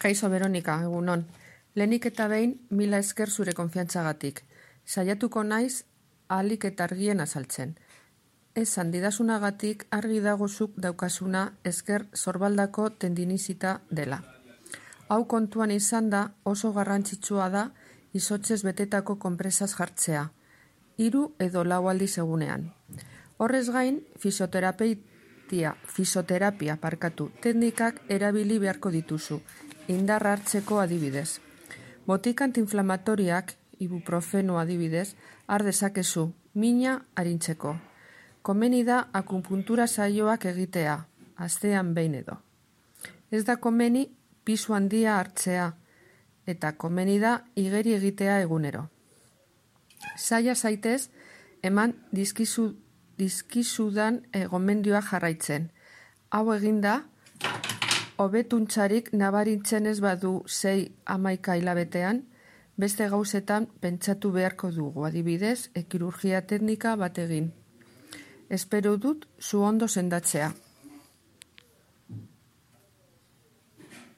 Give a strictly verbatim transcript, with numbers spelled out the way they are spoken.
Kaixo Veronika, egunon. Lehenik eta behin, mila esker zure konfiantzagatik. Saiatuko naiz, ahalik eta argien azaltzen. Esan didasunagatik argi dago zuk daukasuna esker zorbaldako tendinizita dela. Hau kontuan izan da oso garrantzitsua da izotzez betetako konpresaz jartzea, hiru edo lau aldiz egunean. Horrez gain, fisioterapia, fisioterapia parkatu, teknikak erabili beharko dituzu, indarra hartzeko adibidez. Botika antiinflamatoriak, ibuprofeno adibidez, har dezakezu, mina arintzeko. Komeni da akupuntura saioak egitea, astean behin edo. Ez da komeni pisu handia hartzea, eta komeni da igeri egitea egunero. Saia zaitez, eman dizkizu, dizkizudan gomendioa jarraitzen. Hau eginda, hobetuntzarik nabarintzen ez badu sei hamaika hilabetean, beste gauzetan pentsatu beharko dugu, adibidez, ekirurgia teknika bat egin. Espero dut zu ondo sendatzea.